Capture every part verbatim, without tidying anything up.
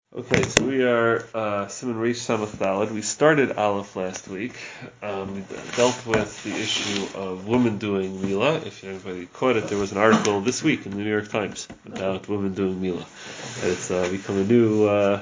Okay, so we are uh, Simon Reish Samach Daled. We started Aleph last week. Um, we dealt with the issue of women doing Mila. If anybody caught it, there was an article this week in the New York Times about women doing Mila. And it's uh, become a new uh,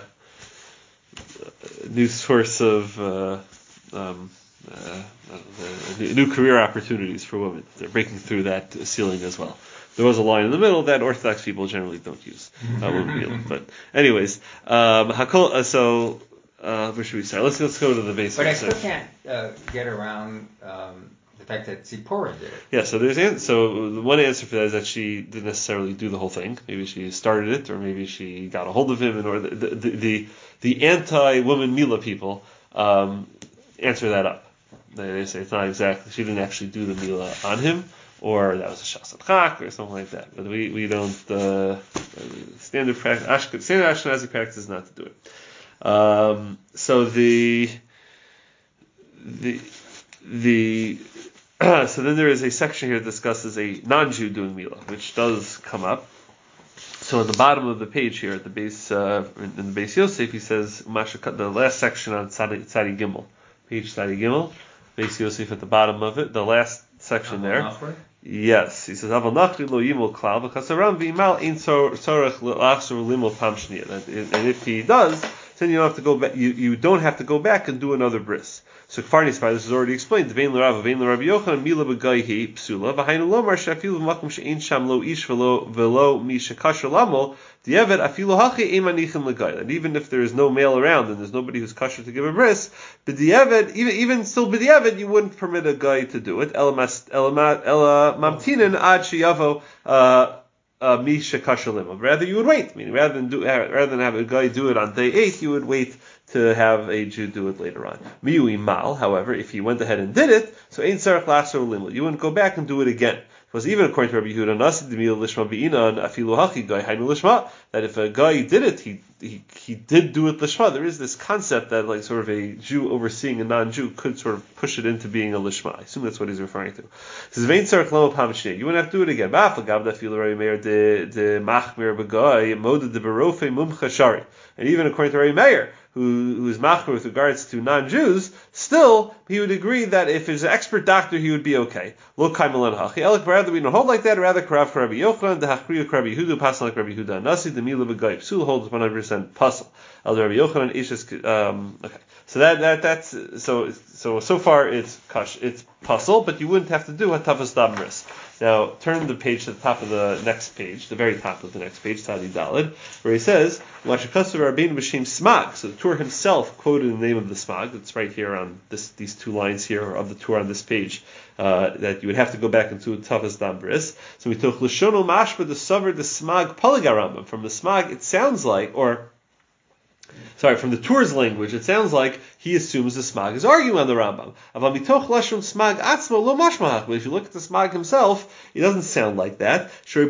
new source of uh, um, uh, uh, new career opportunities for women. They're breaking through that ceiling as well. There was a line in the middle that Orthodox people generally don't use. Uh, women Mila. But anyways, um, hakol, uh, so uh, where should we start? Let's let's go to the basics. But I still can't uh, get around um, the fact that Zipporah did it. Yeah, so there's an- so the one answer for that is that she didn't necessarily do the whole thing. Maybe she started it, or maybe she got a hold of him, and or the the the, the anti-woman Mila people um, answer that up. They, they say it's not exactly, she didn't actually do the Mila on him, or that was a Shasat Chak, or something like that. But we, we don't, uh, standard practice, Ashken, standard Ashkenazi practice is not to do it. Um, so the, the, the, so then there is a section here that discusses a non-Jew doing Mila, which does come up. So at the bottom of the page here, at the base, uh, in the base Yosef, he says, the last section on Tzadi, Tzadi Gimel, page Tzadi Gimel, base Yosef at the bottom of it, the last section there. Yes, he says, Aval nachri lo yimol klal, because aram v'imal ein tzorech l'achsor limol pam shniyah. And if he does, then you don't have to go back. You, you don't have to go back and do another bris. So Kfarnis, this is already explained. Vein l'Rav, vein l'Rabbi Yochanan, mila b'gayhi psula. V'hainu lomar she'afilu v'makom she'ein sham lo ish v'lo v'lo mi shekasher lamo. Di'evet afilu hachi emanichin l'gay. And even if there is no male around and there's nobody who's kosher to give a bris, b'di'evet, even even still b'di'evet, you wouldn't permit a guy to do it. Ela mamtinin ad sheyavo. Uh, Misha kashalim. Rather, you would wait. Meaning, rather than do, rather than have a guy do it on day eight, you would wait to have a Jew do it later on. Miu imal, however, if he went ahead and did it, so ain't sarach lachzor limul. You wouldn't go back and do it again. Because even according to Rabbi Yehuda, nasi demil lishma be'inan afilu hachi guy hainu lishma. That if a guy did it, he he he did do it lishma. There is this concept that like sort of a Jew overseeing a non-Jew could sort of push it into being a lishma. I assume that's what he's referring to. He says vein sarach lamo pam shnei. You wouldn't have to do it again. Ba'afagav dafilu Rabbi Meir de de machmir b'guy moda de berofe mumcha shari. And even according to Rabbi Meir, who, who is machmir with regards to non-Jews, still, he would agree that if he's an expert doctor, he would be okay. Lo kaimalan hachi. Elik, rather we don't hold like that, rather karav Rabbi Yochanan, the hachriya Rabbi Yehuda, pasal like Rabbi Yehuda, nasi, the mila b'gayib. Psul holds one hundred percent pasal. El Rabbi Yochanan, ishes, um, okay. So that, that, that's, so, so, so far it's kash, it's pasal, but you wouldn't have to do hatavas damris. Now, turn the page to the top of the next page, the very top of the next page, Tzadi Daled, where he says, Mashakasav Rabbeinu B'Shem Smag. So the Tur himself quoted the name of the Smag. It's right here on this, these two lines here of the Tur on this page, uh, that you would have to go back into Tavas Dam Bris. So we took Lashono Mashba the Savar the Smag Poligarambam. From the Smag, it sounds like, or Sorry, from the Tur's language, it sounds like he assumes the Smag is arguing on the Rambam. But if you look at the Smag himself, it doesn't sound like that.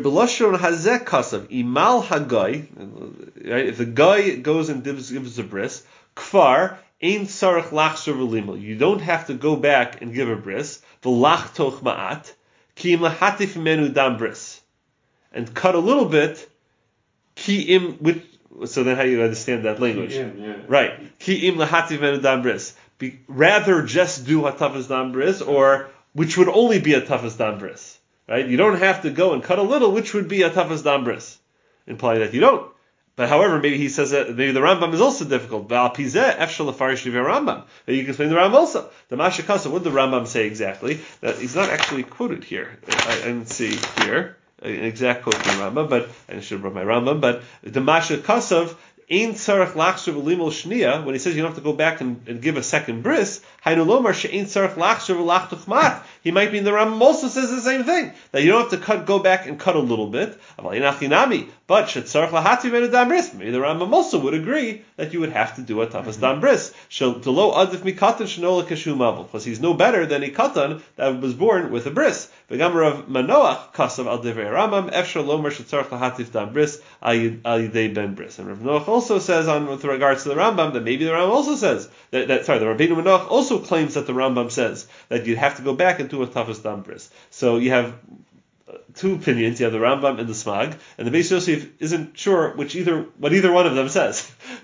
Right? If the guy goes and gives, gives a bris, kfar ein sarach lachsor v'limel. You don't have to go back and give a bris. V'lachtoch ma'at ki im lahatif menu dam bris, and cut a little bit. Ki im which. So then how do you understand that language? Yeah, yeah. Right. Ki im lahativ menu dam bris. Rather just do hatafas dam bris, or which would only be a tafas dam bris. Right? You don't have to go and cut a little, which would be a tafas dam bris. Implying that you don't. But however, maybe he says that maybe the Rambam is also difficult. Val pizeh efshel lefarish divrei Rambam. You can explain the Rambam also. The Mashakasa, what did the Rambam say exactly? That he's not actually quoted here. I, I didn't see here an exact quote from Rambam, but I should have brought my Rambam. But the Masha Kasav ein tzarech lachshav limol shniya. When he says you don't have to go back and, and give a second bris, hainu lomar she'ein tzarech lachshav lachtuch mat. He might mean the Rambam also says the same thing, that you don't have to cut, go back and cut a little bit. But shetzarech lahati menu dam bris. Maybe the Rambam also would agree that you would have to do a tafas dam bris. Shelo adif mikatan shenola kashu mavel, because he's no better than a katan that was born with a bris. V'gamar of Manoach kasav al divrei Rambam efshar lomar shetzarech lahatif dam bris al yidei ben bris. And Rav Noach also says on with regards to the Rambam that maybe the Rambam also says that, that sorry the Rabbeinu Manoach also claims that the Rambam says that you'd have to go back and do a tafas dam bris. So you have two opinions. You have the Rambam and the Smag, and the Beis Yosef isn't sure which either what either one of them says.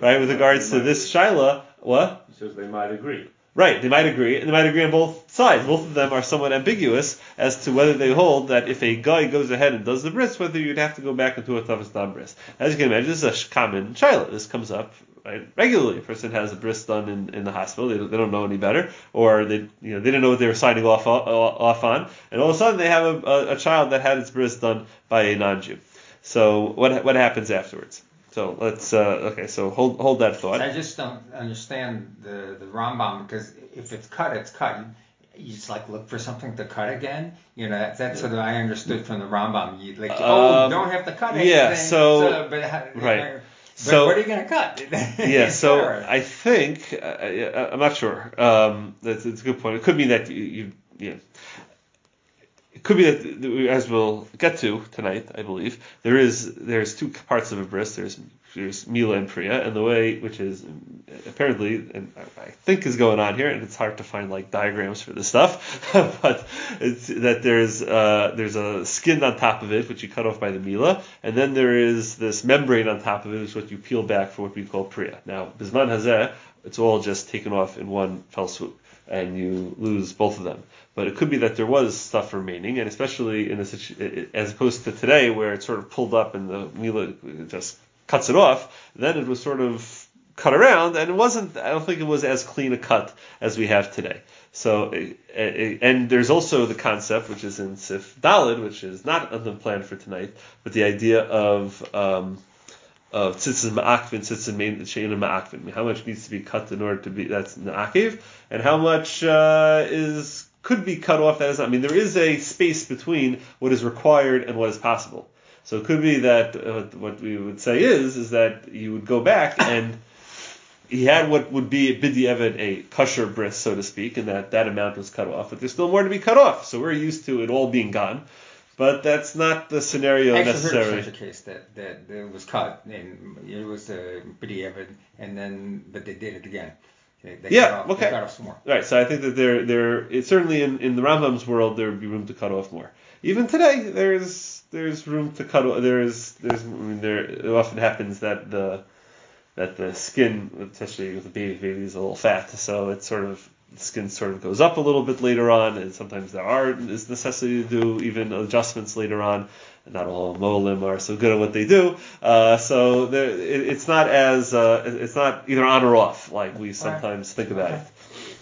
right? With regards to this shaila, what? He says they might agree. Right, they might agree, and they might agree on both sides. Both of them are somewhat ambiguous as to whether they hold that if a guy goes ahead and does the bris, whether you'd have to go back into a tavas dam bris. As you can imagine, this is a common shaila. This comes up right, regularly. A person has a bris done in, in the hospital. They don't, they don't know any better, or they you know they didn't know what they were signing off off on, and all of a sudden they have a, a, a child that had its bris done by a non-Jew. So what what happens afterwards? So let's uh, okay. So hold hold that thought. I just don't understand the the Rambam, because if it's cut, it's cut. You, you just like look for something to cut again. You know, that, that's what I understood from the Rambam. You like, oh, Um, don't have to cut it. yeah, so- so but, how- right. But So- what are you going to cut? Yeah, so Sure. I think uh, I- I'm not sure. Um, that's, that's a good point. It could be that you, you yeah. It could be that, as we'll get to tonight, I believe, there is there's two parts of a bris. There's there's Mila and Priya, and the way which is apparently, and I think is going on here, and it's hard to find like diagrams for this stuff, but it's that there's uh, there's a skin on top of it which you cut off by the Mila, and then there is this membrane on top of it, which is what you peel back for what we call Priya. Now, Bisman Hazeh, it's all just taken off in one fell swoop, and you lose both of them. But it could be that there was stuff remaining, and especially in a situ- as opposed to today, where it's sort of pulled up and the Mila just cuts it off. Then it was sort of cut around, and it wasn't. I don't think it was as clean a cut as we have today. So, and there's also the concept, which is in Sif Dalid, which is not on the plan for tonight, but the idea of um, of tzitzin ma'akvin, tzitzin she'ina ma'akvin. How much needs to be cut in order to be that's na'akiv, and how much uh, is could be cut off that is not. I mean, there is a space between what is required and what is possible. So it could be that uh, what we would say is is that you would go back and he had what would be b'di'evet a kosher bris, so to speak, and that that amount was cut off, but there's still more to be cut off. So we're used to it all being gone. But that's not the scenario I actually necessarily. heard of such a case that, that, that it was cut and it was a b'di'evet, and then but they did it again. They, they Yeah, cut off, okay. They cut off some more. Right, so I think that there, there, it's certainly in, in the Rambam's world there would be room to cut off more. Even today, there's there's room to cut off. There's there's I mean, there it often happens that the that the skin, especially with the baby, baby is a little fat, so it's sort of the skin sort of goes up a little bit later on, and sometimes there are is necessity to do even adjustments later on. Not all molim are so good at what they do, uh, so there, it, it's not as uh, it's not either on or off like we sometimes think about it.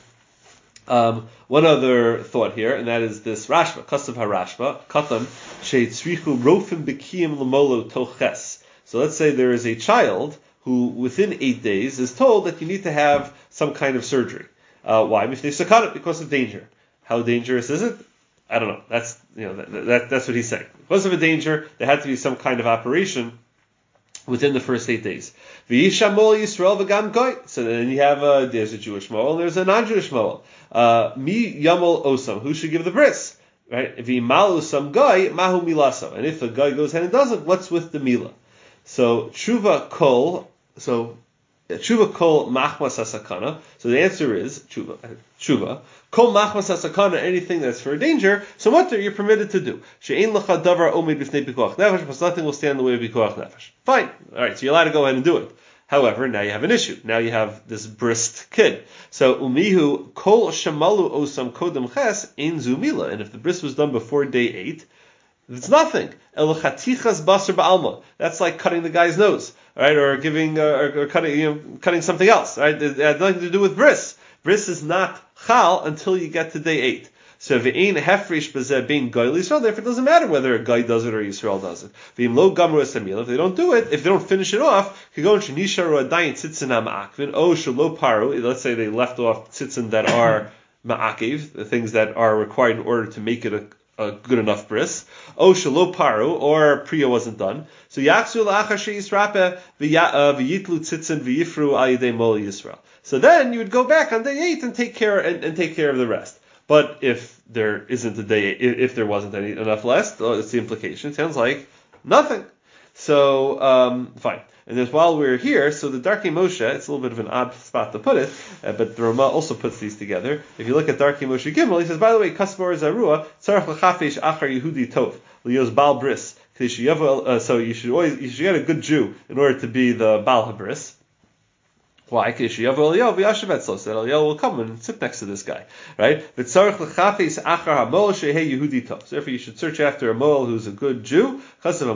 Um, one other thought here, and that is this Rashba, Kasav HaRashba, Katan, Sheitzrichu Rofim Bekiyim Lamolo Toches. So let's say there is a child who, within eight days, is told that you need to have some kind of surgery. Uh, why? Because of danger. How dangerous is it? I don't know. That's you know that, that that's what he's saying. Because of a danger, there had to be some kind of operation within the first eight days. V'yishamol Yisrael v'gam goy. So then you have a there's a Jewish moel and there's a non-Jewish moel. Uh, Mi yamol osam. Who should give the bris? Right? V'yimal osam goy mahu milaso. And if the guy goes ahead and does it, what's with the mila? So tshuva kol. So tshuva kol machmas hasakana. So the answer is tshuva. Tshuva kol machmas hasakana. Anything that's for a danger. So what you're permitted to do? She'ein lecha davar omed b'fnei pikuach nefesh, because nothing will stand in the way of pikuach nefesh. Fine. All right. So you're allowed to go ahead and do it. However, now you have an issue. Now you have this brist kid. So umihu kol shamalu osam kodem ches ein zumila. And if the bris was done before day eight, it's nothing. Elchatichas basar ba'alma. That's like cutting the guy's nose, right? Or giving, uh, or, or cutting, you know, cutting something else, right? It had nothing to do with bris. Bris is not chal until you get to day eight. So ve'ein hefresh b'zeh bein guy l'Yisrael. Therefore, it doesn't matter whether a guy does it or Yisrael does it. Ve'im lo gamru esamil. If they don't do it, if they don't finish it off, kigon shenisharu adayin tzitzin ha'ma'akvin. O shelo paru. Let's say they left off tzitzin that are ma'akiv, the things that are required in order to make it a a good enough bris. O shelo paru, or priya wasn't done. So yaksu la'achar she'yisrape v'yitlu tzitzin v'yifru al yedei mol Yisrael. So then you would go back on day eight and take care and, and take care of the rest. But if there isn't a day, if, if there wasn't any enough left, oh, it's the implication. It sounds like nothing. So um, fine. And then while we're here, so the Darkei Moshe, it's a little bit of an odd spot to put it, uh, but the Ramah also puts these together. If you look at Darkei Moshe Gimel, he says, by the way, Kasmor Zarua, Tzarech L'chafesh Achar Yehudi Tov, L'yos Bal Bris. So you should always, you should get a good Jew in order to be the Bal HaBris. Why? Because Eliyahu will come and sit next to this guy, right? So therefore, you should search after a mole who's a good Jew. The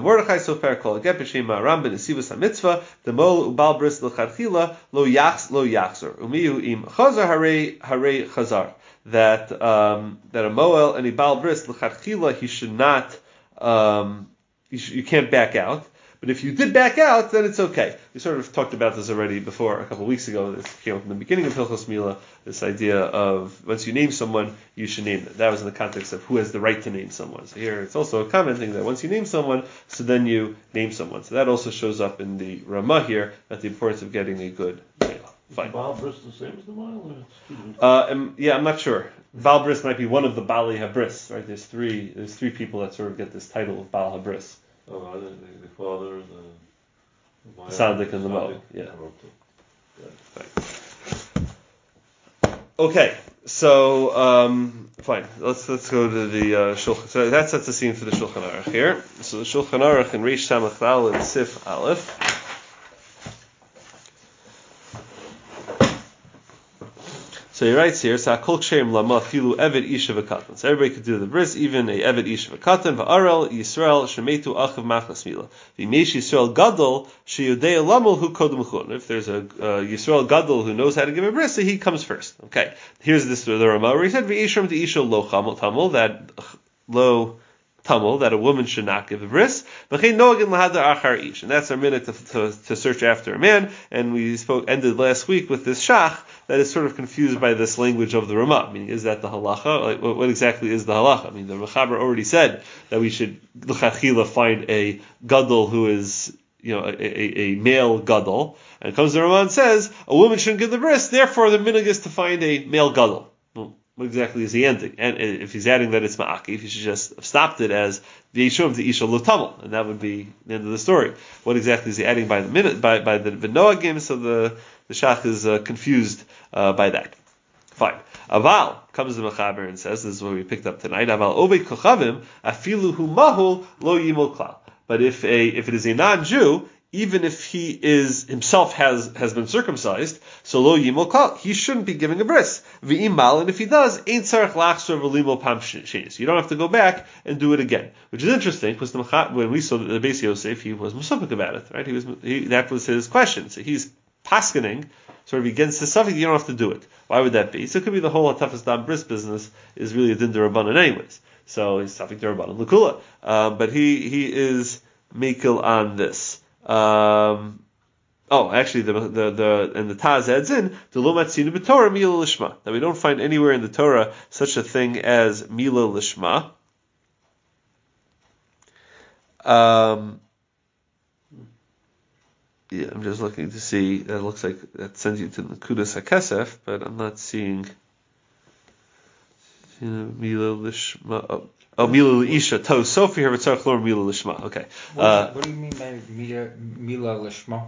mole ubal bris l'chadchila lo yachs lo yachzor umiyu im chazar hare hare chazar. That um, that a moel and a bal bris l'chadchila he should not um, you, sh- you can't back out. But if you did back out, then it's okay. We sort of talked about this already before, a couple of weeks ago. This came up in the beginning of Hilchos Mila, this idea of once you name someone, you should name them. That was in the context of who has the right to name someone. So here it's also commenting that once you name someone, so then you name someone. So that also shows up in the Ramah here, at the importance of getting a good name. Fine. Is the Baal Bris the same as the mile? Uh, um, yeah, I'm not sure. Baal Bris might be one of the Bali Habris, right? There's three. There's three people that sort of get this title of Baal Habris. Oh, I didn't think the father, the Sadik and the Mo. Yeah. Okay. Fine. Okay, so um, fine. Let's let's go to the uh, Shulchan. So that sets the scene for the Shulchan Aruch here. So the Shulchan Aruch in Reish Samach Dal and Sif Aleph. So he writes here, "Sa kol ksheim lama filu eved isha v'katan." So everybody could do the bris, even a eved isha v'katan. Va'arel Yisrael shemetu achav machnas mila. V'meish Yisrael gadol sheyudei lamul hu kodem chun. If there's a uh, Yisrael gadol who knows how to give a bris, so he comes first. Okay, here's this the Ramah where he said v'yishram the isha lo tamul that lo tamul that a woman should not give a bris. And that's our minute to, to, to search after a man. And we spoke ended last week with this shach that is sort of confused by this language of the Ramah. Meaning, is that the halacha? Like, what, what exactly is the halacha? I mean, the Mechaber already said that we should l'chachila find a gadol who is, you know, a, a, a male gadol. And it comes to the Ramah and says a woman shouldn't give the bris. Therefore, the minhag is to find a male gadol. Well, what exactly is he ending? And if he's adding that it's ma'akif, he should just have stopped it as v'yishum the isha lo tamel, and that would be the end of the story. What exactly is he adding by the minute by by the v'noagim? So the the shach is uh, confused uh, by that. Fine. Aval comes the Mechaber and says, this is what we picked up tonight. Aval obei kochavim afilu hu mahul lo yimol klal. But if a if it is a non-Jew, even if he is himself has has been circumcised, so lo yimol klal, he shouldn't be giving a bris. V'imal, and if he does, ain't tzarich lachzor v'limol pam shenis. You don't have to go back and do it again, which is interesting because the Mechaber, when we saw the Beis Yosef, he was musafik about it, right? He was he, that was his question. So he's paskening sort of against the suffix. You don't have to do it. Why would that be? So it could be the whole Hatafas Dam Bris business is really a din d'Rabbanan anyways. So he's suffix d'Rabbanan l'kula, uh, but he he is mikil on this. Um, oh, actually, the the the and the Taz adds in the lo matzinu b'Torah mila lishma, that we don't find anywhere in the Torah such a thing as mila lishma. Um, yeah, I'm just looking to see. That looks like that sends you to the Nekudas HaKesef, but I'm not seeing you know, mila lishma. Oh. Oh, Mila Isha. To Sofi here v'tzarich lor Mila Lishma. Okay. What, Uh, what do you mean by Mila, Mila Lishma?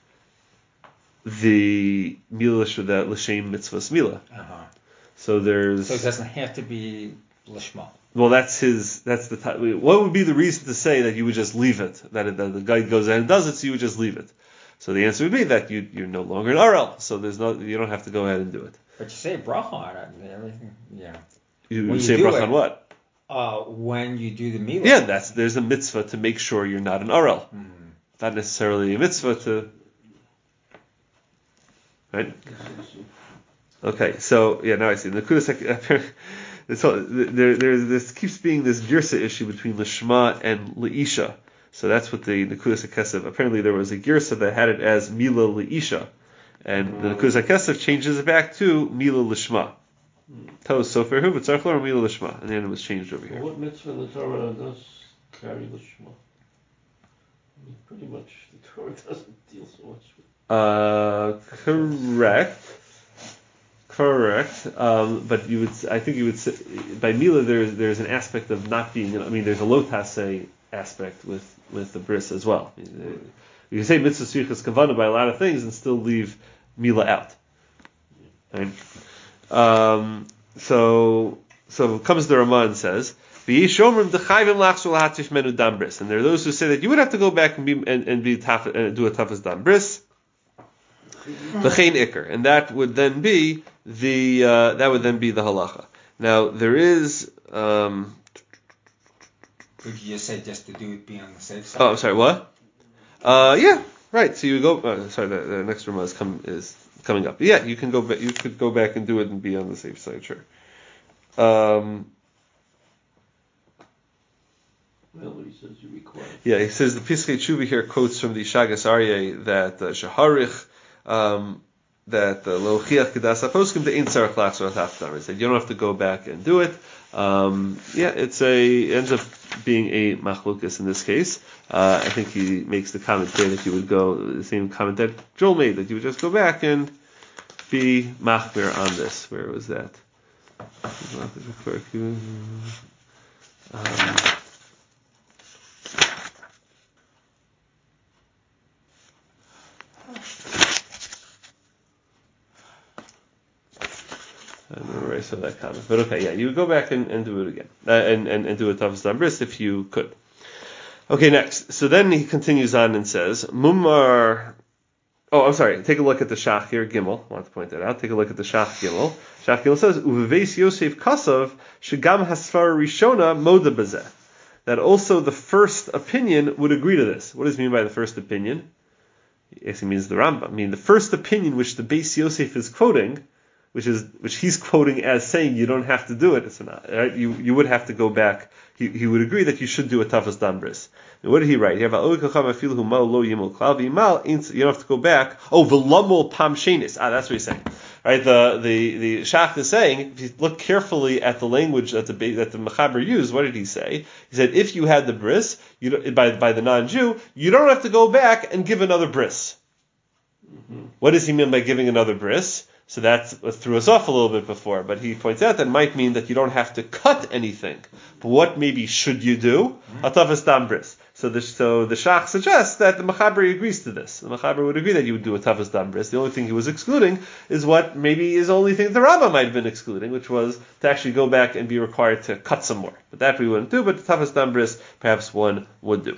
the Mila Lishma, that L'Shem Mitzvahs Mila. Uh-huh. So there's. So it doesn't have to be Lishma. Well, that's his. That's the. What would be the reason to say that you would just leave it? That, it, that the guy goes ahead and does it, so you would just leave it. So the answer would be that you you're no longer an R L. So there's no. You don't have to go ahead and do it. But you say bracha on it and everything. Yeah. You, When you say you do bracha it- on what? Uh, when you do the Mila. Yeah, that's there's a mitzvah to make sure you're not an R L. Mm. Not necessarily a mitzvah to. Right. Okay, so yeah, now I see the Nekudas. This whole, there, there's this keeps being this girsa issue between Lishma and Leisha. So that's what the Nekudas HaKesef. Apparently, there was a girsa that had it as Mila Leisha, and mm. the Nekudas HaKesef changes it back to Mila Lishma. Tos Sofer Hu v'tzarich lor Mila Lishma, and then it was changed over here. Well, what mitzvah in the Torah does carry Lishma? I mean, pretty much the Torah doesn't deal so much with. Uh, correct. Correct, um, but you would, I think you would say, by Mila there's there's an aspect of not being, I mean there's a lotase aspect with, with the bris as well. I mean, you can say mitzvah svichas kavana by a lot of things and still leave Mila out. Right? Um, so so comes the Ramah and says, and there are those who say that you would have to go back and be and, and be taf, and do a tafas dam bris. V'chein ikr, and that would then be the uh, that would then be the halacha. Now there is. Um, Would you just say just to do it be on the safe side? oh, I'm sorry. What? Uh, yeah, right. So you go. Uh, sorry, the, the next room is come is coming up. Yeah, you can go. Ba- you could go back and do it and be on the safe side. Sure. Um, Well, he says you require. yeah, he says the Piskei Tshuva here quotes from the Shagas Aryeh that uh, Shaharich. Um, that lo chiach kedas haposkim the ein tzarich lachzor haftam. He said you don't have to go back and do it. Um, yeah, it's a it ends up being a machlukas in this case. Uh, I think he makes the comment there that you would go the same comment that Joel made, that you would just go back and be machmir on this. Where was that? Um, I don't remember where I saw that comment, but okay, yeah, you would go back and, and do it again, uh, and, and and do a tafas dambris if you could. Okay, next. So then he continues on and says, Mumar. Oh, I'm sorry. Take a look at the Shach here, Gimel. I want to point that out. Take a look at the Shach Gimel. Shach Gimel says, Uveves Yosef Kasav Shagam Hasfar Rishona Moda Bazeh. That also the first opinion would agree to this. What does he mean by the first opinion? Yes, he means the Rambam. I mean the first opinion which the Beis Yosef is quoting, which is which he's quoting as saying you don't have to do it. It's not, right? You you would have to go back. He he would agree that you should do a tafas dambris. And what did he write? You have you don't have to go back. Oh, v'lamol pam shenis. Ah, that's what he's saying. Right? The the the Shach is saying, if you look carefully at the language that the that the Mechaber used, what did he say? He said if you had the bris, you don't, by by the non-Jew, you don't have to go back and give another bris. Mm-hmm. What does he mean by giving another bris? So that threw us off a little bit before, but he points out that might mean that you don't have to cut anything. But what maybe should you do? Atavas dambris. So the so the Shach suggests that the Mechaber agrees to this. The Mechaber would agree that you would do a tavas dambris. The only thing he was excluding is what maybe is the only thing the Rambam might have been excluding, which was to actually go back and be required to cut some more. But that we wouldn't do. But the tavas dambris perhaps one would do.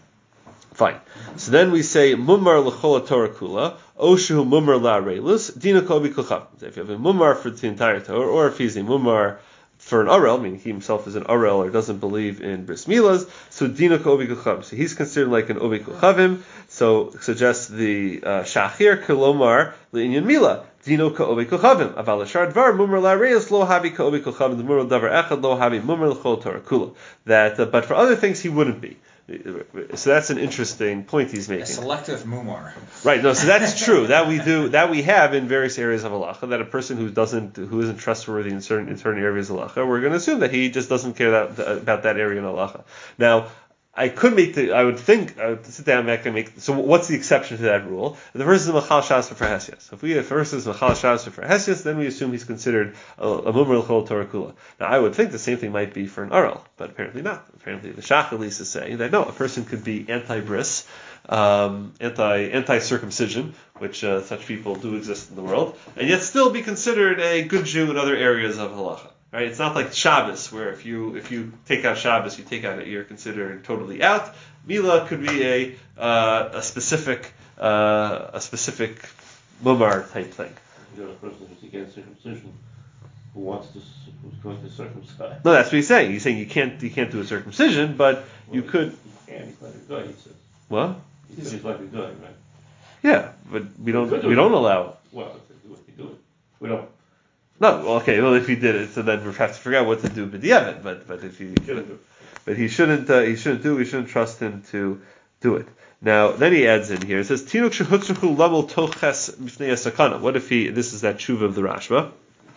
Fine. So then we say mumar l'chol Torah kula, oshu mumar la'arelus, dina kobi kuchav. If you have a mumar for the entire Torah, or if he's a mumar for an arel, meaning he himself is an arel or doesn't believe in bris milas, so dina kobi kuchav. So he's considered like an obi kuchavim. So suggests the uh, shachir kilomar le'inyan mila. Dino ka'obi kuchavim. Aval l'shar dvar mumar la'arelus lo habi ka'obi kuchavim. The mumar davar echad lo habi mumar l'chol Torah kula. That, uh, but for other things he wouldn't be. So that's an interesting point he's making. A selective mumar. Right. No. So that's true. That we do. That we have in various areas of halacha. That a person who doesn't, who isn't trustworthy in certain in certain areas of halacha, we're going to assume that he just doesn't care that, about that area in halacha. Now, I could make the. I would think. I would sit down and make. So what's the exception to that rule? The first is machal shas for hesias. So if we the first is machal shas for hesias, then we assume he's considered a, a mumar l'chol Torah kula. Now I would think the same thing might be for an arel, but apparently not. Apparently the Shach at least is saying that no, a person could be anti-bris, um, anti anti circumcision, which uh, such people do exist in the world, and yet still be considered a good Jew in other areas of halacha. Right? It's not like Shabbos, where if you if you take out Shabbos, you take out you're considered totally out. Mila could be a uh, a specific uh, a specific mumar type thing. You're a person who's against circumcision, who wants to, who's going to circumcise. No, that's what he's saying. He's saying you can't you can't do a circumcision, but well, you could. You can. He's like a guy. He says. What? He says he's like a guy, right? Yeah, but we don't we, we don't allow it. Well, if they do it, they do it. We don't. No, well, okay. Well, if he did it, so then we have to figure out what to do with the Yemen. But but if he, shouldn't do. but he shouldn't uh, he shouldn't do. We shouldn't trust him to do it. Now then he adds in here. It says Tinuk shehutzruchu lamol toches mifnei sakana. What if he? This is that tshuva of the Rashba.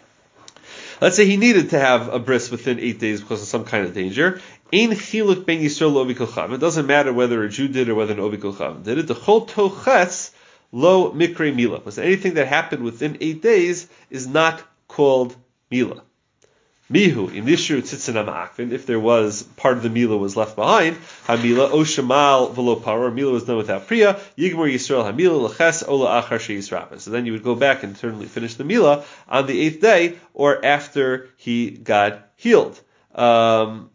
Let's say he needed to have a bris within eight days because of some kind of danger. Ein chiluk ben Yisrael lo obi kolchav. It doesn't matter whether a Jew did or whether an obi kolchav did it. The chol toches lo mikre mila. Because anything that happened within eight days is not called mila. Mihu inishu tzitzinam akvin. If there was part of the mila was left behind, hamila o shemal v'lo paror. Mila was done without priya. Yigmor Yisrael hamila leches ola achar sheyisrapa. So then you would go back and certainly finish the mila on the eighth day or after he got healed. Um,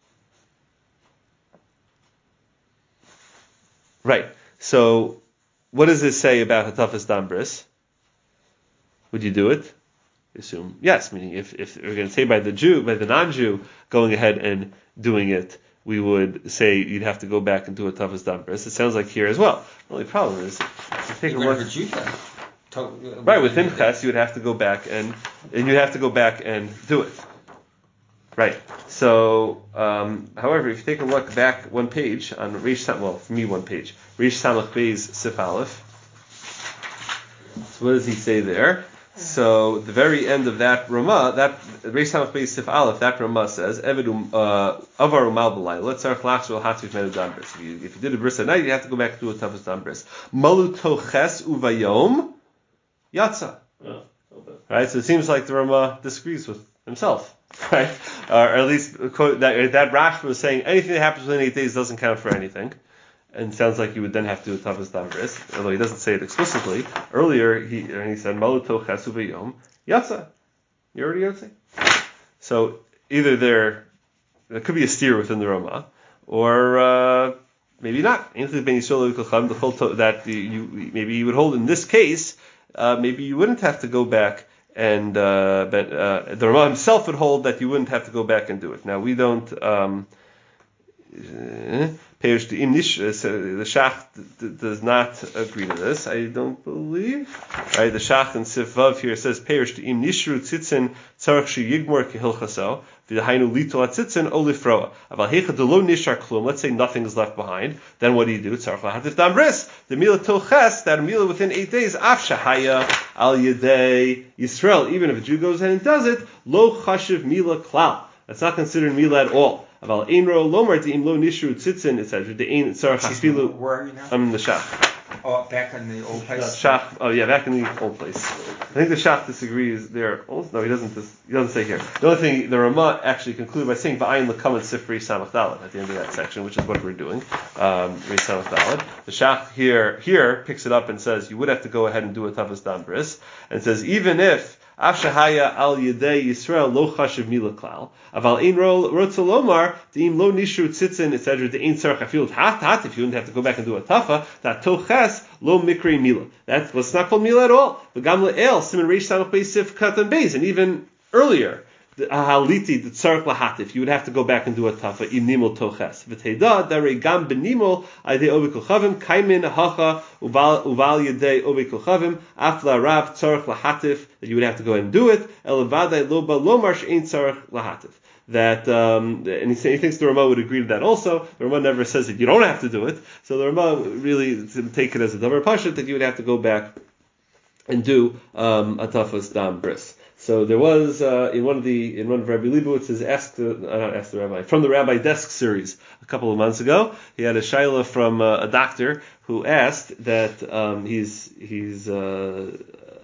right. So what does it say about Hatafas Dam Bris? Would you do it? Assume yes, meaning if, if we're going to say by the Jew, by the non-Jew, going ahead and doing it, we would say you'd have to go back and do a Hatafas Dam Bris. It sounds like here as well. The only problem is, if you take a look, right, within Ches, you would have to go back and, and you'd have to go back and do it. Right. So, um, however, if you take a look back one page on Reish Sam, well, for me one page, Reish Samach Beis Sif Aleph. So what does he say there? So the very end of that Ramah, that Reish Samach Beis Sif Aleph, that Ramah says, Evidum Avar Umal B'Layla Tzarich Lachshul Hatzif Menu Dam Bris. If you if you did a bris at night, you have to go back and do a Hatafas Dam Bris. Malu Toches Uvayom Yatsa. Right. So it seems like the Ramah disagrees with himself. Right, uh, or at least quote, that that Rash was saying anything that happens within eight days doesn't count for anything, and it sounds like you would then have to do a Hatafas Dam Bris, although he doesn't say it explicitly. Earlier he he said Maluto Chasu B'Yom Yatsa. You already Yatsa. So either there there could be a steer within the Ramah, or uh, maybe not. That you maybe you would hold in this case. Uh, maybe you wouldn't have to go back. And uh, but uh, the Ramah himself would hold that you wouldn't have to go back and do it. Now we don't. Um, the Shach does not agree to this. I don't believe. Right, the Shach and Sif Vav here says Perish Im Nishru Tzitzin Tzarich Shi Yigmor Kehilchaso V'Hainu Litol Tzitzin Olifroa Aval Hecha Delo Nishar Klum. Let's say nothing is left behind. Then what do you do? Tzarich Lahatif Dam Bris. The Mila Toches, that Mila within eight days. Af Shahaya Al Yedei Yisrael. Even if a Jew goes ahead and does it, Lo Chashiv Mila Klal. That's not considered Mila at all. Aval Einro Lomar Deim Lo Nishru Tzitzin, et cetera. The Ein Tzarich Hafilu. Where are you now? I'm in the Shach. Oh, back in the old place. Shach. Oh yeah, back in the old place. I think the Shach disagrees there. Oh, no, he doesn't. Dis, he doesn't say here. The only thing the Ramah actually concluded by saying Va'ayin L'Kamat Sifri Samach Daled at the end of that section, which is what we're doing. Um, Samach Daled. The Shach here here picks it up and says you would have to go ahead and do a Hatafas Dam Bris, and says even if Af Shahaya Al Yedei Yisrael Lo Chashiv Mila Klal Aval Ein Rotzel Lomar Deim Lo Nishru Tzitzin et cetera. The Ein Tzarich Hafilu Hat Hat. If you wouldn't have to go back and do a Tafa, that Toches Lo Mikri Mila. That's what's not called Mila at all. The Gamla El Siman Reish Samach Beis Sif Katan Beis, and even earlier. The Ahaliti, the Tzarich Lahatif, you would have to go back and do a Tafa, Im Nimol Toches. V'teida, Darei Gam Benimol, Aydei Ovi Kochavim, Kaimin Hacha, Uval Yedei Ovi Kochavim, Afla Rav, Tzarich Lahatif, that you would have to go ahead and do it, Elevadei Loba Lomar She'ein Tzarich Lahatif. That, um, and he, he thinks the Ramah would agree to that also. The Ramah never says that you don't have to do it. So the Ramah really take it as a Davar Pashat that you would have to go back and do, um, a Hatafas Dam Bris. So there was uh, in one of the in one of Rabbi Leibowitz's ask the uh, not ask the rabbi from the Rabbi Desk series a couple of months ago. He had a shaila from uh, a doctor who asked that um, he's he's uh,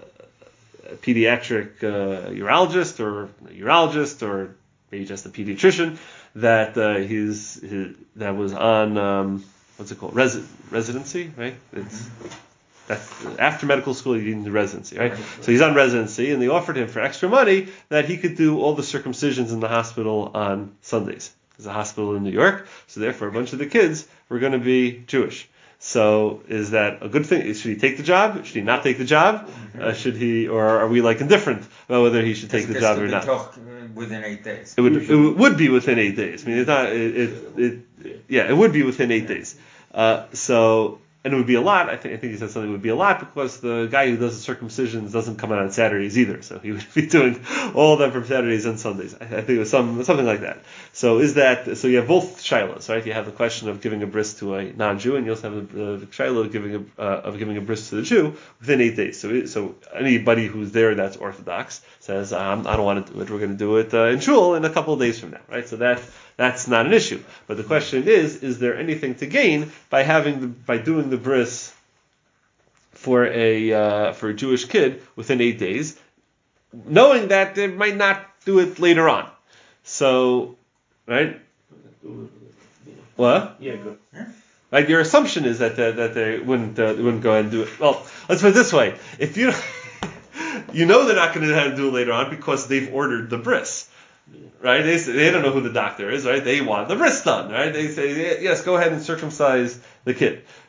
a pediatric uh, urologist or a urologist or maybe just a pediatrician that uh, his, his that was on um, what's it called Resi- residency, right? It's That's after medical school, you need the residency, right? right? So he's on residency, and they offered him for extra money that he could do all the circumcisions in the hospital on Sundays. There's a hospital in New York, so therefore a bunch of the kids were going to be Jewish. So is that a good thing? Should he take the job? Should he not take the job? Mm-hmm. Uh, should he, or are we like indifferent about whether he should take the job or not? Talk within eight days. It would it would be within eight days. I mean, it's not. It, it, it yeah, it would be within eight days. Uh, so. And it would be a lot. I think I think he said something would be a lot because the guy who does the circumcisions doesn't come out on Saturdays either, so he would be doing all of them from Saturdays and Sundays. I, I think it was some something like that. So is that so? You have both shilas, right? You have the question of giving a bris to a non-Jew, and you also have the, the shilah of giving a uh, of giving a bris to the Jew within eight days. So so anybody who's there that's Orthodox says um, I don't want to do it. We're going to do it uh, in shul in a couple of days from now, right? So that. That's not an issue. But the question is, is there anything to gain by having the, by doing the bris for a uh, for a Jewish kid within eight days, knowing that they might not do it later on? So, right? What? Yeah, good. Right, your assumption is that uh, that they wouldn't uh, wouldn't go ahead and do it. Well, let's put it this way: if you you know they're not going to have to do it later on because they've ordered the bris. Right? They say, they don't know who the doctor is, right? They want the bris done, right? They say, yes, go ahead and circumcise the kid.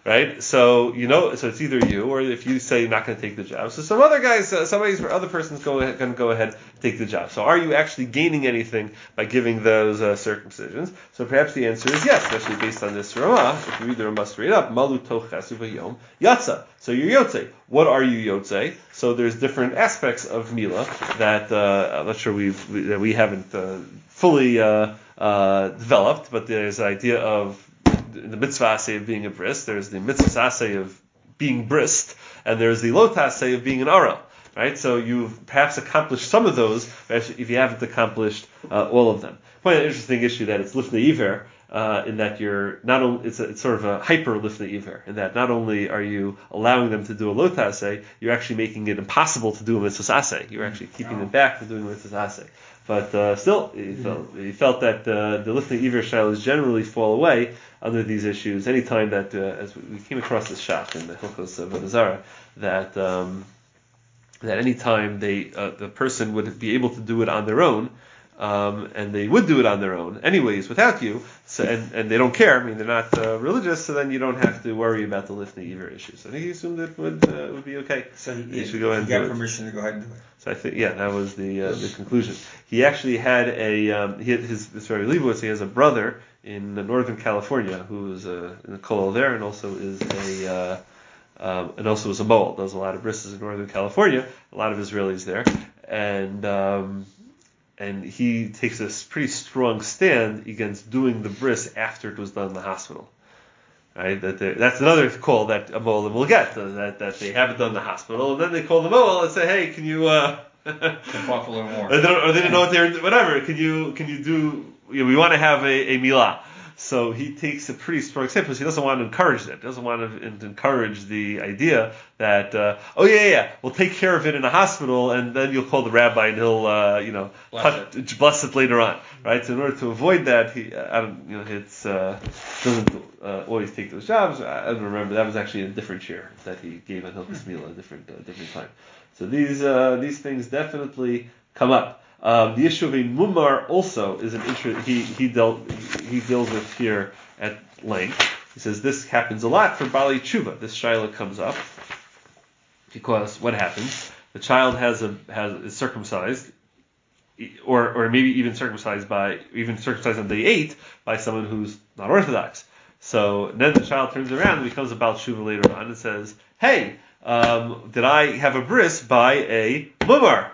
right? So you know, so it's either you or if you say you're not going to take the job. So some other guys, uh, somebody's other person's go ahead, going to go ahead and take the job. So are you actually gaining anything by giving those uh, circumcisions? So perhaps the answer is yes, especially based on this Ramah. If you read the Ramah straight up, malu tochesu v'yom yatsa. So you're yotze. What are you yotze? So there's different aspects of Mila that uh, I'm not sure we've we, that we haven't uh, fully uh, uh, developed, but there's the idea of the mitzvah assay of being a bris, there's the mitzvah assay of being brist, and there's the lot assay of being an aral, right? So you've perhaps accomplished some of those, if you haven't accomplished uh, all of them. Quite an interesting issue that it's lifnei iver, uh, in that you're not only it's, a, it's sort of a hyper lifnei iver, in that not only are you allowing them to do a lot assay, you're actually making it impossible to do a mitzvah assay. You're actually keeping them back from doing a mitzvah assay. But uh, still, he felt, he felt that uh, the lifnei iver shilas generally fall away under these issues. Anytime that, uh, as we came across this shot in the Hilchos of Avodah Zarah, that um, that anytime they uh, the person would be able to do it on their own, um, and they would do it on their own anyways without you, so, and, and they don't care. I mean, they're not uh, religious, so then you don't have to worry about the lifnei iver issues. So I think he assumed it would uh, would be okay. So he, he should go ahead and he got do it. permission to go ahead and do it. So I think, yeah, that was the uh, the conclusion. He actually had a um, he had his his Rabbi Leibowitz. He has a brother in Northern California who is uh, in the kollel there, and also is a uh, um, and also is a moel. Does a lot of brisses in Northern California. A lot of Israelis there, and um, and he takes a pretty strong stand against doing the bris after it was done in the hospital. Right, that that's another call that a moelim will get, uh, that that they haven't done the hospital, and then they call the moel and say, hey, can you uh, off a little more, or they, don't, or they didn't know what they're whatever. Can you can you do? You know, we want to have a, a milah. So he takes a pretty strong step because he doesn't want to encourage that. He doesn't want to encourage the idea that, uh, oh yeah, yeah, we'll take care of it in a hospital, and then you'll call the rabbi and he'll, uh, you know, bless cut, it. bless it later on, right? So in order to avoid that, he, I don't, you know, it's uh, doesn't uh, always take those jobs. I don't remember. That was actually a different chair that he gave on Hilchos Mila, a different, uh, different time. So these, uh, these things definitely come up. Um, the issue of a mumar also is an interest. He he dealt he deals with here at length. He says this happens a lot for Bali Tshuva. This shaila comes up because what happens? The child has a has is circumcised, or or maybe even circumcised by even circumcised on day eight by someone who's not Orthodox. So then the child turns around and becomes a Bal Tshuva later on and says, "Hey, um, did I have a bris by a mumar?"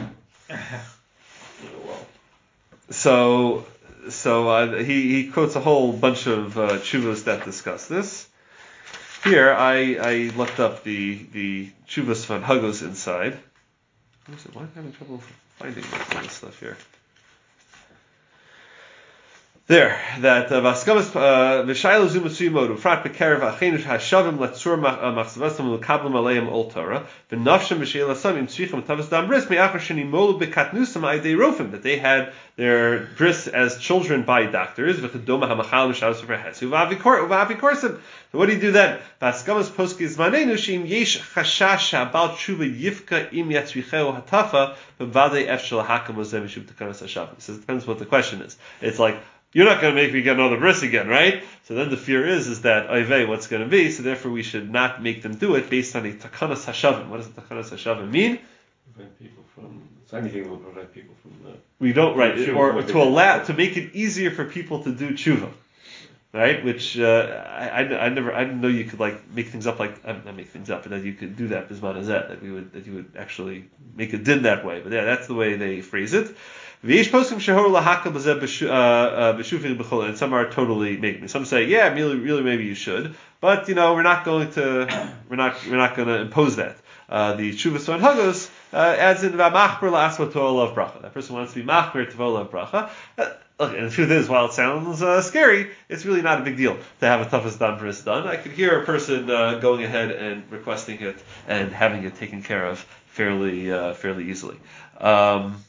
So, so uh, he, he quotes a whole bunch of uh, tshuvas that discuss this. Here, I, I looked up the the tshuvas van Hagos inside. What is it? Why am I having trouble finding this stuff here? There, that Vaskamas V'shayla Zumatsuy Modu Frat Bekerev Achenish Hashavim Latzur Machzavastam Lekablam Aleim Ol Torah V'nafsham V'shayla Samim Tzricham Tavas Dam Bris Me'achar Sheni Molu Bekatnusam Aidei Rofim, that they had their bris as children by doctors V'chadoma HaMachal M'shavas V'Hesu V'Avikorsim. So what do you do then? Vaskamas Poskiz Manenu Shim Yesh Chashash Habal Tshuva Yifka Im Yatzricheu Hatafa V'Vadei Efshel Hakam Ozem Yishub Tekanas Hashavim. So it depends what the question is. It's like, you're not going to make me get another bris again, right? So then the fear is, is that oivei, what's going to be? So therefore, we should not make them do it based on a takanas hashavim. What does a takanas hashavim mean? Prevent people from. It's anything that will prevent people from. Uh, we don't, right? Tshuva, or to allow to make it easier for people to do tshuva, right? Which uh, I, I, I never, I didn't know you could like make things up like uh, not make things up, but that you could do that bisman hazet, that we would that you would actually make a din that way. But yeah, that's the way they phrase it. And some are totally making me. Some say, yeah, really, really, maybe you should, but you know, we're not going to, we're not, we're not going to impose that. Uh, the Tshuvas Van Hagos uh, adds in v'machmer la'asma to'olav bracha. That person wants to be machmer to'olav bracha. Uh, look, and the truth is, while it sounds uh, scary, it's really not a big deal to have a toughest dam bris done. I could hear a person uh, going ahead and requesting it and having it taken care of fairly, uh, fairly easily. Um,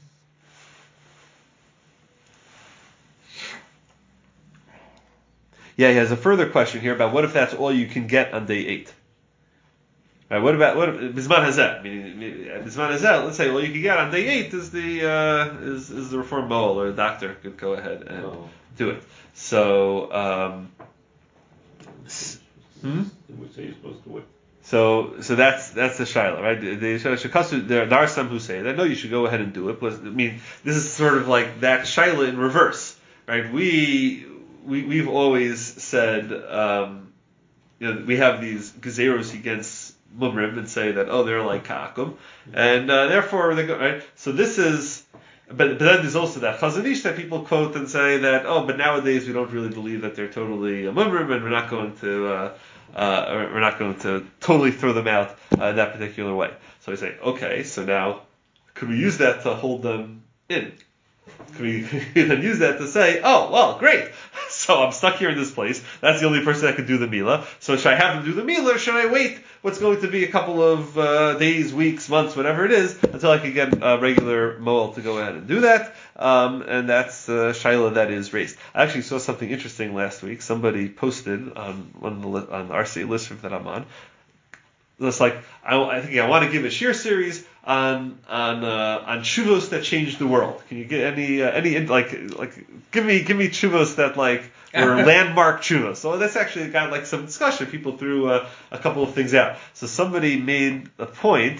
Yeah, he has a further question here about what if that's all you can get on day eight? Right, what about what bisman hazet? Meaning bisman hazet. Let's say all you can get on day eight is the uh, is is the reform bowl, or a doctor could go ahead and oh. do it. So um, Hmm? Then we say you're supposed to wait. So, so that's that's the shaila, right? The shekasu, there are some who say that no, you should go ahead and do it. Because, I mean, this is sort of like that shaila in reverse, right? We we we've always said, um, you know, we have these gezeros against mumrim and say that oh, they're like ka'akum, and uh, therefore they go right. So this is. But, but then there's also that Chazon Ish that people quote and say that, oh, but nowadays we don't really believe that they're totally a mumrim, and we're not going to uh, uh, we're not going to totally throw them out uh, in that particular way. So I say, okay, so now could we use that to hold them in? Could we, could we then use that to say, oh, well, great. So I'm stuck here in this place. That's the only person that could do the Mila. So should I have them do the Mila, or should I wait what's going to be a couple of uh, days, weeks, months, whatever it is, until I can get a regular Moel to go ahead and do that? Um, and that's the uh, Shaila that is raised. I actually saw something interesting last week. Somebody posted on one of the li- on the R C A listserv that I'm on. It's like I, I think I want to give a shir series on on uh, on shuvos that changed the world. Can you get any uh, any like like give me give me shuvos that like were landmark shuvos? So that's actually got like some discussion. People threw uh, a couple of things out. So somebody made a point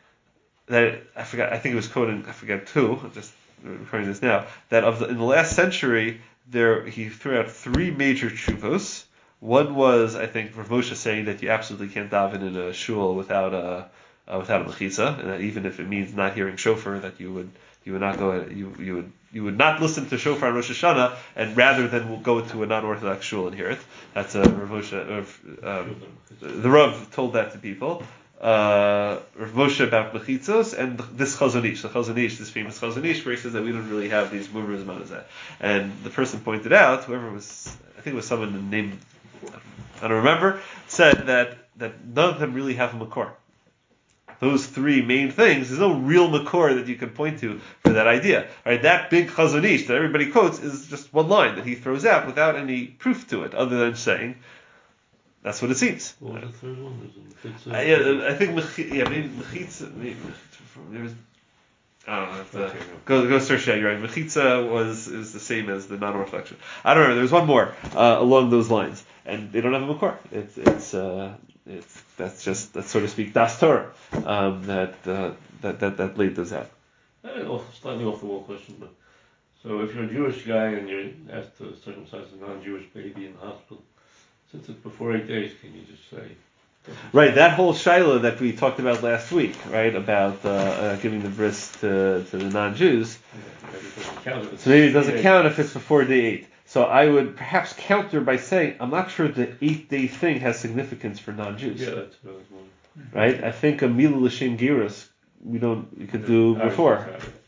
that I forgot. I think it was quoted. I forget who. I'm just referring to this now. That of the, in the last century, there he threw out three major shuvos. One was, I think, Rav Moshe saying that you absolutely can't daven in a shul without a uh, without a mechitza, and that even if it means not hearing shofar, that you would you would not go you you would you would not listen to shofar on Rosh Hashanah, and rather than go to a non-Orthodox shul and hear it. That's a Rav Moshe. Uh, um, the Rav told that to people. Uh, Rav Moshe about mechitzos, and this Chazon Ish, the Chazon Ish, this famous Chazon Ish, where he says that we don't really have these murmurs manazeh. And the person pointed out, whoever was, I think it was someone named, I don't remember, said that, that none of them really have a makor. Those three main things, there's no real makor that you can point to for that idea. Right? That big Chazon Ish that everybody quotes is just one line that he throws out without any proof to it, other than saying, that's what it seems. What was the third one? There's Uh, yeah, I think mechitza, yeah, maybe mechitza, maybe, there was, I don't know, have to, okay, no. go go search that, you're right. Mechitza was, is the same as the non-orthodox. I don't know, there's one more, uh, along those lines, and they don't have a makor. It's, it's, uh, it's, that's just, that's so to speak, das Torah, um, that, uh, that, that, that laid those out. Uh, slightly off the wall question, but so if you're a Jewish guy and you're asked to circumcise a non-Jewish baby in the hospital, since it's before eight days, can you just say? Right, that whole shaila that we talked about last week, right, about uh, uh, giving the bris to, to the non-Jews. Yeah, so maybe it doesn't count if it's before day eight. So I would perhaps counter by saying, I'm not sure the eight-day thing has significance for non-Jews. Yeah, that's what I was wondering. Right? I think a milah l'shem girus, we don't, we could do before.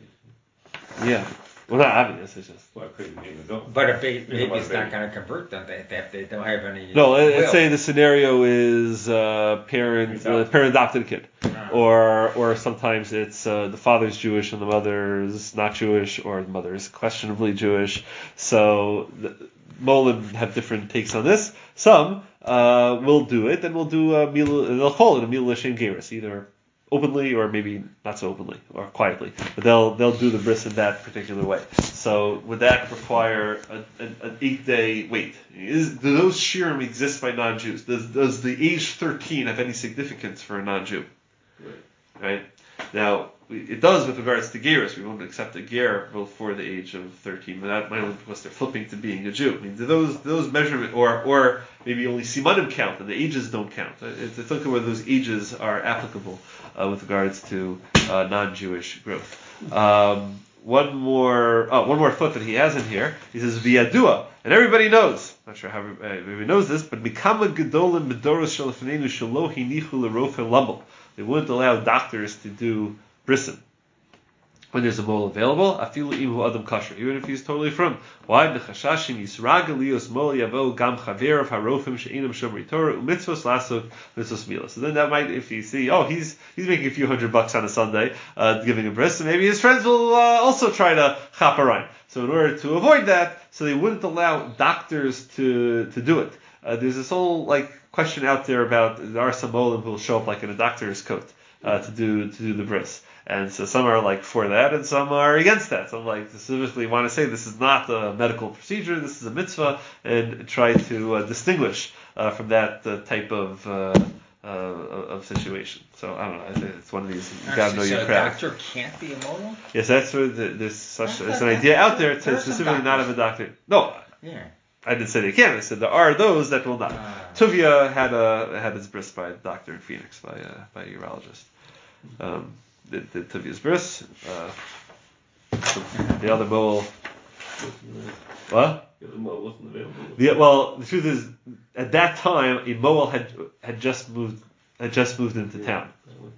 Yeah. Well, not obvious, it's just. Well, I couldn't even go. But a ba- baby's not going to convert them. They, they, they don't have any. No, let's will. say the scenario is uh, parent, uh, parent adopted kid, uh-huh. or or sometimes it's uh, the father's Jewish and the mother's not Jewish, or the mother's questionably Jewish. So the, Molim have different takes on this. Some uh, will do it, and will do a mil, they'll call it a milah l'shem gerus, either openly or maybe not so openly or quietly, but they'll they'll do the bris in that particular way. So would that require a, a, an eight day wait? Is, do those shirim exist by non-Jews? Does does the age thirteen have any significance for a non-Jew? Right. Right. Now it does with regards to gerus. We won't accept a ger before the age of thirteen, but that might only because they're flipping to being a Jew. I mean, do those those measurement or or maybe only simanim count and the ages don't count. It's, it's looking whether those ages are applicable uh, with regards to uh, non-Jewish growth. Um, one more oh, one more thought that he has in here. He says v'yadua, and everybody knows. Not sure how everybody knows this, but mikama gedolim bedoros shalafnenu shelo hinichu lerofe lambel. They wouldn't allow doctors to do brisin when there's a mole available, afilu imu adam kasher, even if he's totally from. Why? B'chashashim yisrag aliyos mol yavo gam chaver of harofim she'inam shomri Torah umitzvos lasok mitzvos milah. So then that might, if you see, oh, he's he's making a few hundred bucks on a Sunday, uh, giving a bris, and maybe his friends will uh, also try to chap a So in order to avoid that, so they wouldn't allow doctors to to do it. Uh, there's this whole like question out there about there are some molim who will show up like in a doctor's coat. uh, to do to do the bris. And so some are like for that, and some are against that. Some like specifically want to say this is not a medical procedure, this is a mitzvah, and try to uh, distinguish uh, from that uh, type of uh, uh, of situation. So I don't know. I think it's one of these. You gotta know so your a craft. doctor can't be a modal? Yes, that's where the, there's such I there's thought an that- idea out there there to are some specifically not doctors. have a doctor. No, Yeah. I didn't say they can't. I said there are those that will not. Ah. Tuvia had a had his bris by a doctor in Phoenix by a by a urologist. Um, did, did Tuvia's bris. Uh, the other mole. What? The other mole wasn't available. The, well, the truth is, at that time, a Moel had had just moved had just moved into town.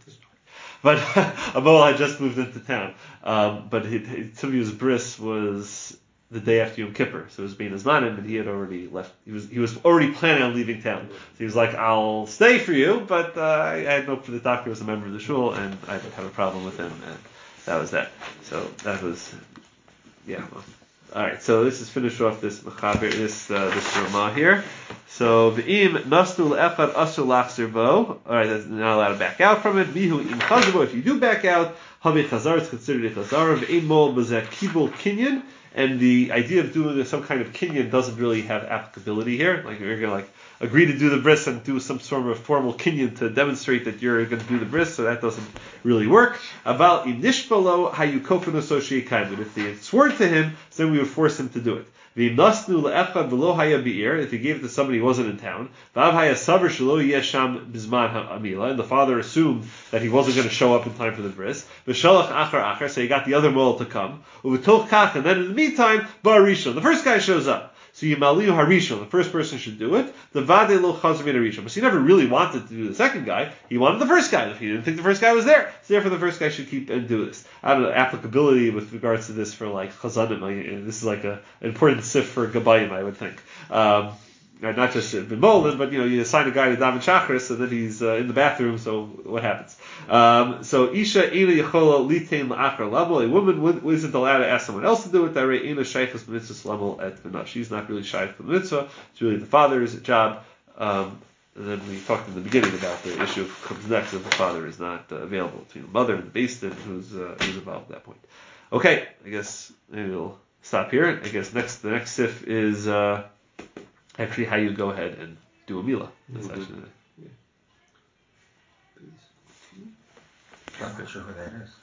But a Moel had just moved into town. Um, but Tuvia's bris was the day after Yom Kippur, so it was being Zmanim, and he had already left. He was he was already planning on leaving town. So he was like, "I'll stay for you," but uh, I, I had no. The doctor was a member of the shul, and I would have a problem with him, and that was that. So that was, yeah. Well, all right. So this is finish off this mechaber, this uh, this Ramah here. So v'im nastu le'echad asu lachzir bo. All right, that's not allowed to back out from it. Mihu im chazabo. If you do back out, habi chazar is considered a chazar. V'im mol b'zeh kibul kinyan. And the idea of doing some kind of kinyan doesn't really have applicability here. Like you're gonna like agree to do the bris and do some sort of formal kinyan to demonstrate that you're going to do the bris, so that doesn't really work. About inishbalo hayukofin associate kaim. But if they swore to him, then we would force him to do it. V'imnasnu le'echad v'lo haya bi'ir. If he gave it to somebody who wasn't in town, v'av haya saber shelo yesham bizman ha'amila. And the father assumed that he wasn't going to show up in time for the bris. V'shalach achar achar. So he got the other mole to come. U'v'toch kach. And then in the meantime, ba'arishon. The first guy shows up. So Yimaliu Harishon, the first person should do it. The Vade Lo Chazar Min Harishon. But he never really wanted to do the second guy. He wanted the first guy. If he didn't think the first guy was there, so therefore the first guy should keep and do this. I don't know applicability with regards to this for like Chazanim. This is like a an important sif for Gabayim, I would think. Um, not just Bimolin, but you know, you assign a guy to Daven Chachris, and then he's uh, in the bathroom. So what happens? Um, so Isha Ina Yechola Litain La'achar Lamel. A woman isn't allowed to ask someone else to do it. That way, Ina Shaychus Mitzvah Lamel et Benah. She's not really shaykh for the mitzvah. It's really the father's job. Um, and then we talked in the beginning about the issue of comes next if the father is not uh, available between the mother and the beis din who's uh, who's involved at that point. Okay, I guess maybe we'll stop here. I guess next the next sif is. Uh, Actually, how you go ahead and do a milah. That's Mm-hmm. actually Yeah. I'm not sure who that is.